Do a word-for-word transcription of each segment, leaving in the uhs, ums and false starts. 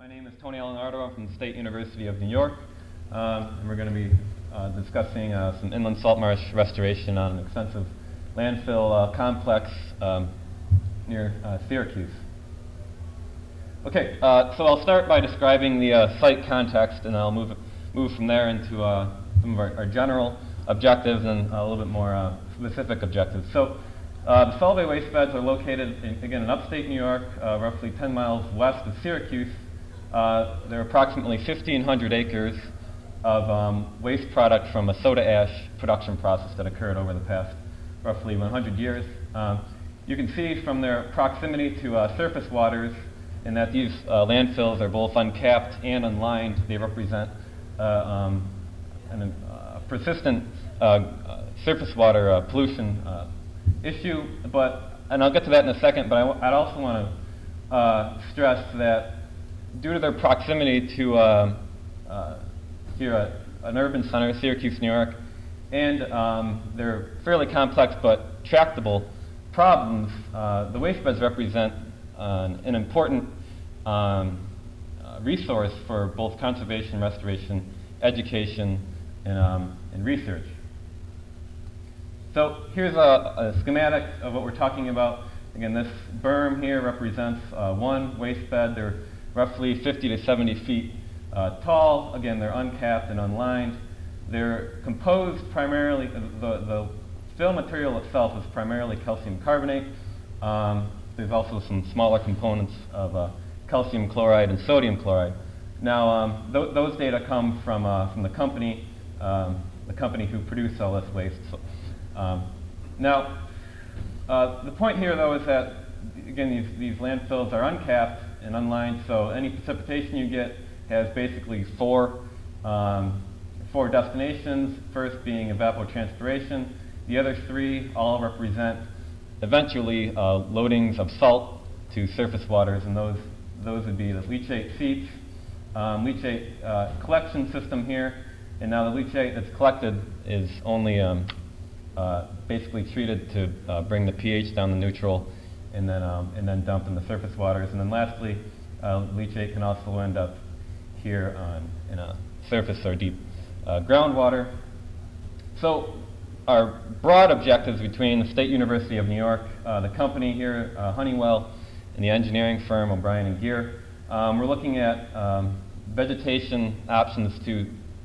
My name is Tony Alenardo. I'm from the State University of New York, um, and we're going to be uh, discussing uh, some inland salt marsh restoration on an extensive landfill uh, complex um, near uh, Syracuse. Okay, uh, so I'll start by describing the uh, site context, and I'll move move from there into uh, some of our, our general objectives and a little bit more uh, specific objectives. So. Uh, the Solvay waste beds are located, in, again, in upstate New York, uh, roughly ten miles west of Syracuse. Uh, there are approximately fifteen hundred acres of um, waste product from a soda ash production process that occurred over the past roughly one hundred years. Um, you can see from their proximity to uh, surface waters, in that these uh, landfills are both uncapped and unlined. They represent uh, um, an uh, persistent uh, uh, surface water uh, pollution uh, issue, but, and I'll get to that in a second, but I w I'd also want to uh, stress that due to their proximity to uh, uh, here at an urban center, Syracuse, New York, and um, their fairly complex but tractable problems, uh, the waste beds represent uh, an important um, uh, resource for both conservation, restoration, education, and, um, and research. So here's a, a schematic of what we're talking about. Again, this berm here represents uh, one waste bed. They're roughly fifty to seventy feet uh, tall. Again, they're uncapped and unlined. They're composed primarily, the, the fill material itself is primarily calcium carbonate. Um, there's also some smaller components of uh, calcium chloride and sodium chloride. Now, um, th those data come from, uh, from the company, um, the company who produced all this waste. So, Um, now, uh, the point here, though, is that, again, these, these landfills are uncapped and unlined, so any precipitation you get has basically four, um, four destinations, first being evapotranspiration. The other three all represent, eventually, uh, loadings of salt to surface waters, and those, those would be the leachate seeps, um, leachate uh, collection system here, and now the leachate that's collected is only um, Uh, basically treated to uh, bring the pH down to neutral, and then um, and then dumped in the surface waters. And then lastly, uh, leachate can also end up here on in a surface or deep uh, groundwater. So our broad objectives between the State University of New York, uh, the company here, uh, Honeywell, and the engineering firm O'Brien and Geer, um, we're looking at um, vegetation options to,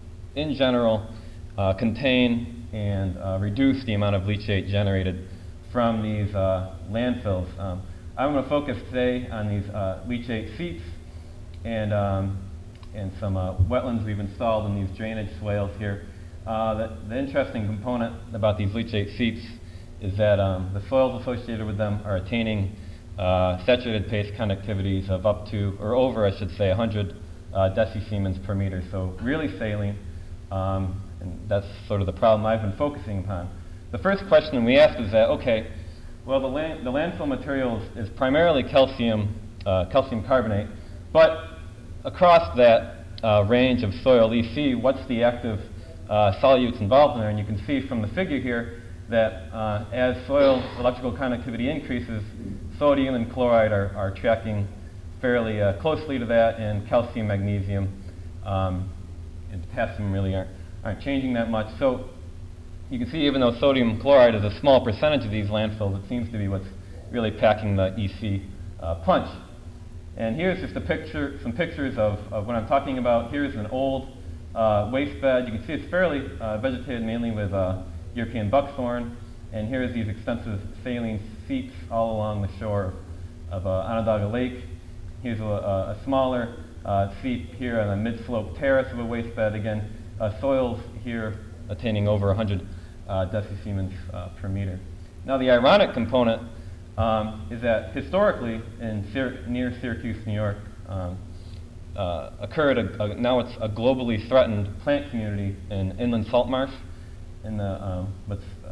in general, uh, contain and uh, reduce the amount of leachate generated from these uh, landfills. Um, I'm going to focus today on these uh, leachate seeps and, um, and some uh, wetlands we've installed in these drainage swales here. Uh, the, the interesting component about these leachate seeps is that um, the soils associated with them are attaining uh, saturated paste conductivities of up to, or over, I should say, one hundred uh, decisiemens per meter, so really saline. Um, And that's sort of the problem I've been focusing upon. The first question we asked is that, okay, well, the, land, the landfill material is, is primarily calcium, uh, calcium carbonate, but across that uh, range of soil E C, what's the active uh, solutes involved in there? And you can see from the figure here that uh, as soil electrical conductivity increases, sodium and chloride are, are tracking fairly uh, closely to that, and calcium, magnesium, um, and potassium really aren't. aren't changing that much. So you can see even though sodium chloride is a small percentage of these landfills, it seems to be what's really packing the E C uh, punch. And here's just a picture, some pictures of, of what I'm talking about. Here's an old uh, waste bed. You can see it's fairly uh, vegetated mainly with uh, European buckthorn. And here's these extensive saline seeps all along the shore of uh, Onondaga Lake. Here's a, a, a smaller uh, seep here on a mid-slope terrace of a waste bed. Again, Uh, soils here attaining over one hundred uh, decisiemens uh, per meter. Now, the ironic component um, is that historically in Syr near Syracuse, New York, um, uh, occurred, a, a, now it's a globally threatened plant community in inland salt marsh. And the, um, what's uh,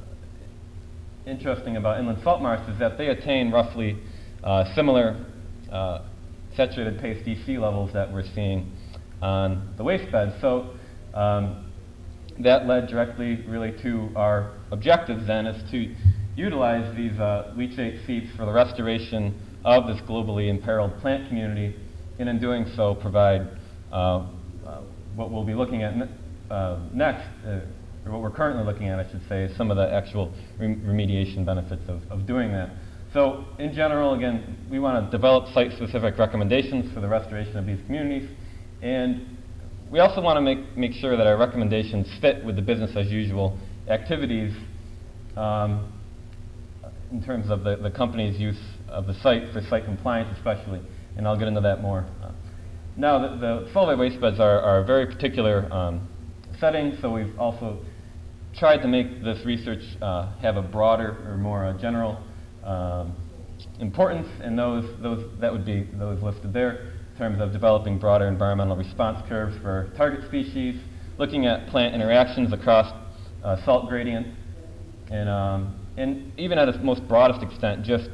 interesting about inland salt marsh is that they attain roughly uh, similar uh, saturated paste D C levels that we're seeing on the waste beds. So Um, that led directly really to our objectives then, is to utilize these uh, leachate seeps for the restoration of this globally imperiled plant community and in doing so provide uh, uh, what we'll be looking at ne uh, next, uh, or what we're currently looking at, I should say, is some of the actual rem remediation benefits of, of doing that. So in general, again, we want to develop site-specific recommendations for the restoration of these communities, and we also want to make, make sure that our recommendations fit with the business-as-usual activities um, in terms of the, the company's use of the site for site compliance especially, and I'll get into that more. Uh, now, the, the solvay waste beds are, are a very particular um, setting, so we've also tried to make this research uh, have a broader or more uh, general um, importance, and those, those, that would be those listed there in terms of developing broader environmental response curves for target species, looking at plant interactions across uh, salt gradient, and, um, and even at its most broadest extent, just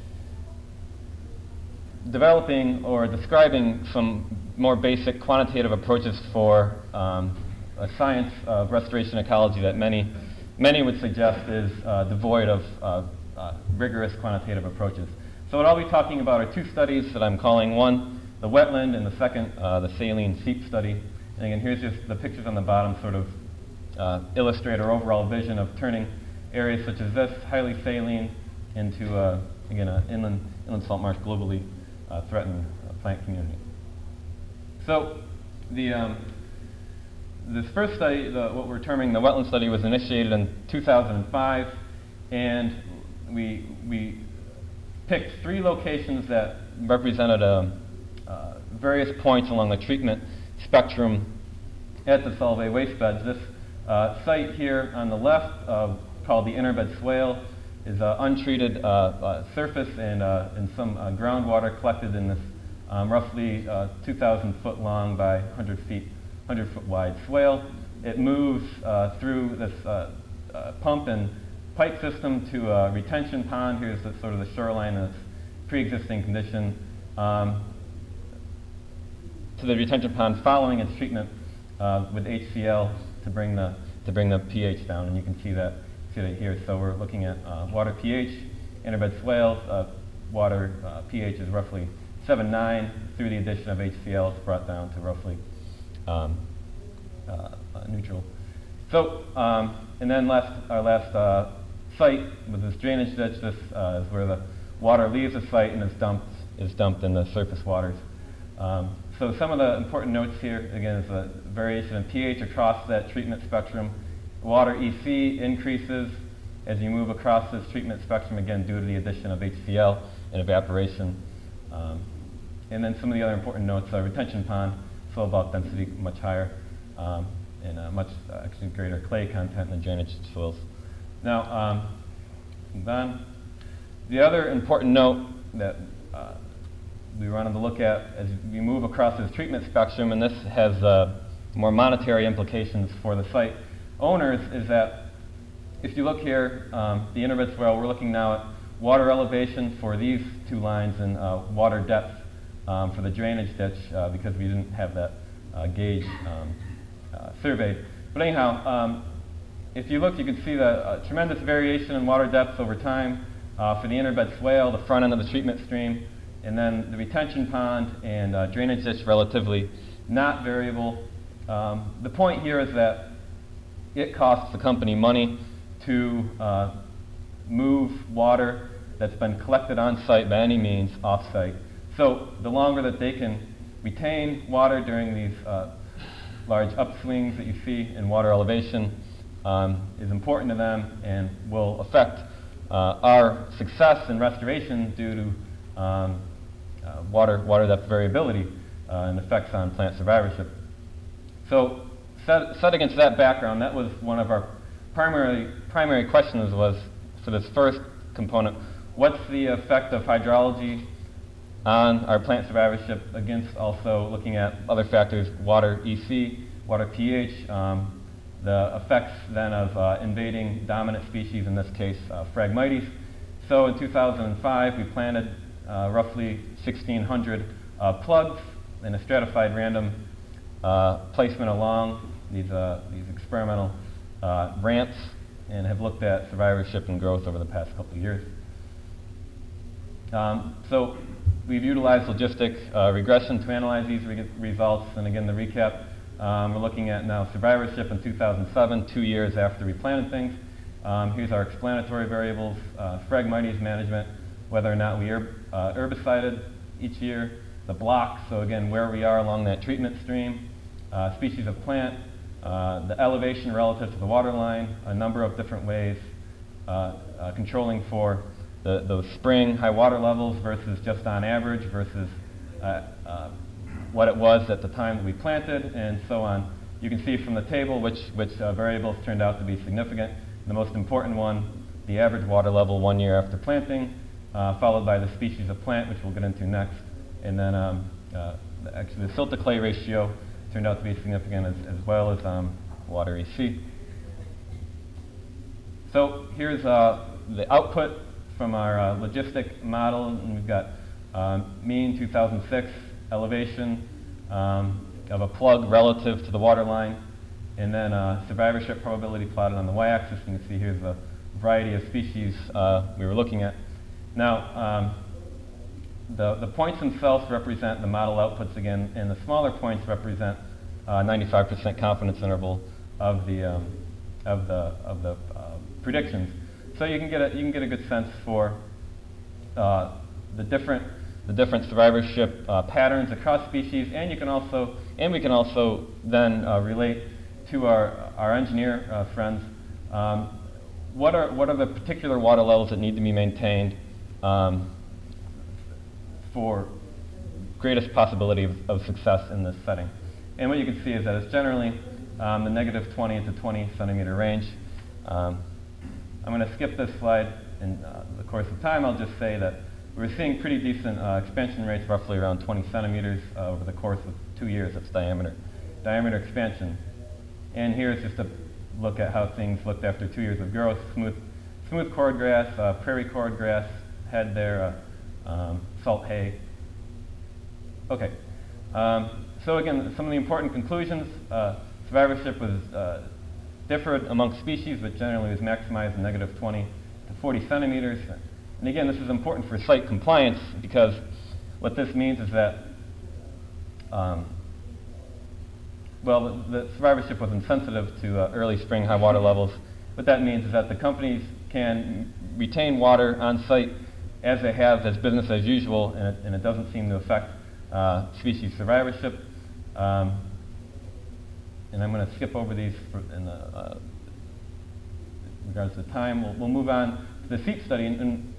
developing or describing some more basic quantitative approaches for um, a science of restoration ecology that many, many would suggest is uh, devoid of uh, uh, rigorous quantitative approaches. So what I'll be talking about are two studies that I'm calling, one, the wetland, and the second, uh, the saline seep study. And again, here's just the pictures on the bottom sort of uh, illustrate our overall vision of turning areas such as this, highly saline, into, uh, again, an inland, inland salt marsh globally uh, threatened uh, plant community. So the, um, this first study, the, what we're terming the wetland study, was initiated in two thousand five, and we, we picked three locations that represented a Uh, various points along the treatment spectrum at the Solvay waste beds. This uh, site here on the left, uh, called the Interbed Swale, is uh, untreated uh, uh, surface and, uh, and some uh, groundwater collected in this um, roughly uh, two thousand foot long by one hundred feet, one hundred foot wide swale. It moves uh, through this uh, uh, pump and pipe system to a retention pond. Here's the, sort of the shoreline of pre-existing condition. Um, to the retention pond following its treatment uh, with H C L to bring the to bring the pH down, and you can see that see that here. So we're looking at uh, water pH, interbed swales. Uh, water uh, pH is roughly seven point nine. Through the addition of H C L, it's brought down to roughly um, uh, uh, neutral. So um, and then last our last uh, site with this drainage ditch. This uh, is where the water leaves the site and is dumped is dumped in the surface waters. Um, so some of the important notes here, again, is the variation in pH across that treatment spectrum. Water E C increases as you move across this treatment spectrum, again, due to the addition of H C L and evaporation. Um, and then some of the other important notes are retention pond, soil bulk density much higher, um, and uh, much uh, actually greater clay content in the drainage soils. Now, um, move on. The other important note that uh, we wanted to look at as we move across this treatment spectrum, and this has uh, more monetary implications for the site owners, is that if you look here, um, the interbed swale, we're looking now at water elevation for these two lines and uh, water depth um, for the drainage ditch uh, because we didn't have that uh, gauge um, uh, surveyed. But anyhow, um, if you look, you can see the uh, tremendous variation in water depth over time uh, for the interbed swale, the front end of the treatment stream, and then the retention pond and uh, drainage ditch relatively not variable. Um, the point here is that it costs the company money to uh, move water that's been collected on site by any means off site. So the longer that they can retain water during these uh, large upswings that you see in water elevation um, is important to them and will affect uh, our success in restoration due to um, Uh, water, water depth variability uh, and effects on plant survivorship. So set, set against that background, that was one of our primary, primary questions was, for this first component, what's the effect of hydrology on our plant survivorship against also looking at other factors, water E C, water pH, um, the effects then of uh, invading dominant species, in this case uh, Phragmites. So in two thousand five we planted Uh, roughly sixteen hundred uh, plugs in a stratified random uh, placement along these, uh, these experimental uh, ramps, and have looked at survivorship and growth over the past couple of years. Um, so we've utilized logistic uh, regression to analyze these re results. And again, the recap, um, we're looking at now survivorship in two thousand seven, two years after we planted things. Um, here's our explanatory variables, uh, Phragmites management, whether or not we herb uh, herbicided each year, the blocks, so again, where we are along that treatment stream, uh, species of plant, uh, the elevation relative to the water line, a number of different ways, uh, uh, controlling for the, those spring high water levels versus just on average versus uh, uh, what it was at the time that we planted, and so on. You can see from the table which, which uh, variables turned out to be significant. The most important one, the average water level one year after planting, uh, followed by the species of plant, which we'll get into next. And then um, uh, actually the silt to clay ratio turned out to be significant as, as well as um, water E C. So here's uh, the output from our uh, logistic model. And we've got um, mean two thousand six elevation um, of a plug relative to the water line. And then uh, survivorship probability plotted on the y-axis. You can see here's a variety of species uh, we were looking at. Now, um, the, the points themselves represent the model outputs again, and the smaller points represent uh, ninety-five percent confidence interval of the um, of the of the uh, predictions. So you can get a you can get a good sense for uh, the different the different survivorship uh, patterns across species, and you can also and we can also then uh, relate to our our engineer uh, friends. Um, what are what are the particular water levels that need to be maintained um, for greatest possibility of, of success in this setting? And what you can see is that it's generally um, the negative twenty to twenty centimeter range. Um, I'm going to skip this slide in uh, the course of time. I'll just say that we're seeing pretty decent uh, expansion rates, roughly around twenty centimeters uh, over the course of two years. That's diameter, diameter expansion. And here's just a look at how things looked after two years of growth. Smooth, smooth cordgrass, uh, prairie cordgrass had their uh, um, salt hay. Okay. Um, so again, some of the important conclusions. Uh, survivorship was uh, differed among species, but generally was maximized in negative twenty to forty centimeters. And again, this is important for site compliance because what this means is that, um, well, the, the survivorship was insensitive to uh, early spring high water levels. What that means is that the companies can retain water on site as they have as business as usual, and it, and it doesn't seem to affect uh, species survivorship. Um, and I'm going to skip over these for in the, uh, in regards to time. We'll, we'll move on to the SEEP study. And, and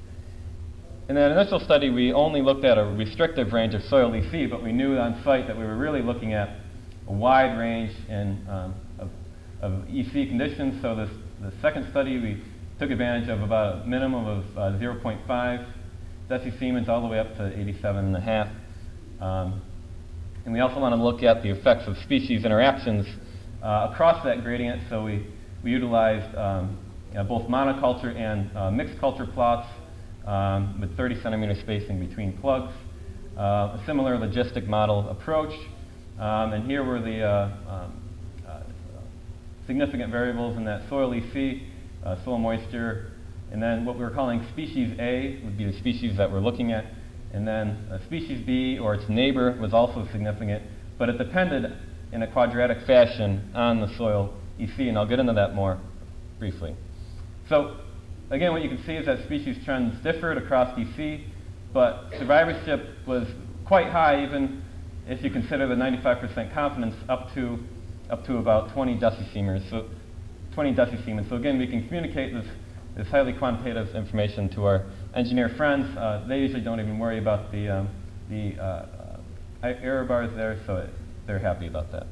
in that initial study, we only looked at a restrictive range of soil E C, but we knew on site that we were really looking at a wide range in, um, of, of E C conditions. So this, the second study, we took advantage of about a minimum of uh, zero point five decisiemens all the way up to eighty-seven and a half. Um, and we also want to look at the effects of species interactions uh, across that gradient. So we, we utilized um, you know, both monoculture and uh, mixed culture plots um, with thirty centimeter spacing between plugs. Uh, a similar logistic model approach. Um, and here were the uh, um, uh, significant variables in that soil E C, uh, soil moisture, and then what we were calling species A would be the species that we're looking at, and then uh, species B or its neighbor was also significant, but it depended in a quadratic fashion on the soil E C, and I'll get into that more briefly. So again, what you can see is that species trends differed across E C, but survivorship was quite high, even if you consider the ninety-five percent confidence up to up to about twenty decisiemers. So twenty decisiemens. So again, we can communicate this this highly quantitative information to our engineer friends. Uh, they usually don't even worry about the um, the uh, uh, error bars there, so it, they're happy about that.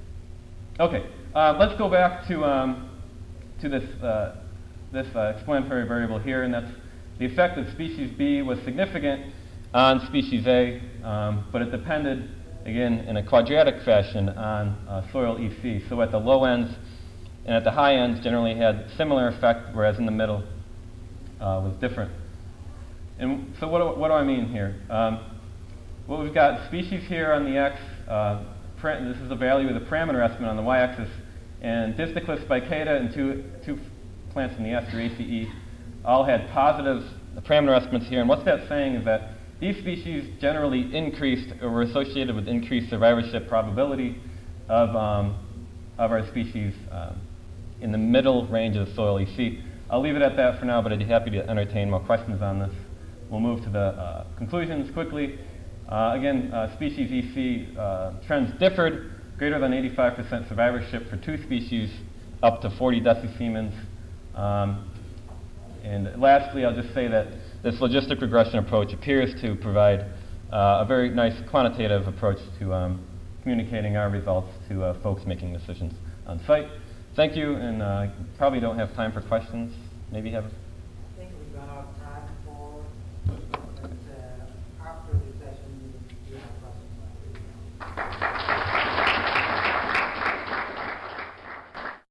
Okay, uh, let's go back to um, to this uh, this uh, explanatory variable here, and that's the effect of species B was significant on species A, um, but it depended, again, in a quadratic fashion on uh, soil E C. So at the low ends and at the high ends generally had similar effect, whereas in the middle uh, was different. And so what do, what do I mean here? Um, well, we've got species here on the x. Uh, this is the value of the parameter estimate on the y-axis. And Disticus spicata and two, two plants in the S, or A C E, all had positive parameter estimates here. And what's that saying is that these species generally increased or were associated with increased survivorship probability of, um, of our species um, in the middle range of the soil you see. I'll leave it at that for now, but I'd be happy to entertain more questions on this. We'll move to the uh, conclusions quickly. Uh, again, uh, species E C uh, trends differed, greater than eighty-five percent survivorship for two species, up to forty decisiemens. Um, and lastly, I'll just say that this logistic regression approach appears to provide uh, a very nice quantitative approach to um, communicating our results to uh, folks making decisions on site. Thank you, and uh, probably don't have time for questions. Maybe have